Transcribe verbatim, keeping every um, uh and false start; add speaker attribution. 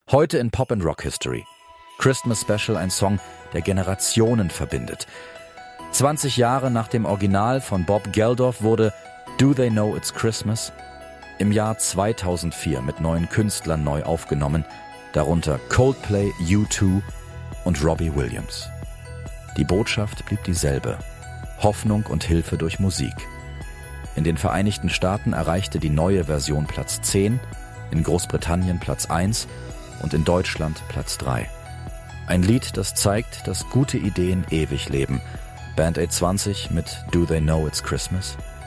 Speaker 1: Heute in Pop and Rock History. Christmas Special, ein Song, der Generationen verbindet. zwanzig Jahre nach dem Original von Bob Geldof wurde Do They Know It's Christmas im Jahr zweitausendvier mit neuen Künstlern neu aufgenommen, darunter Coldplay, U zwei und Robbie Williams. Die Botschaft blieb dieselbe: Hoffnung und Hilfe durch Musik. In den Vereinigten Staaten erreichte die neue Version Platz zehn, in Großbritannien Platz eins und in Deutschland Platz drei. Ein Lied, das zeigt, dass gute Ideen ewig leben. Band Aid zwanzig mit Do They Know It's Christmas?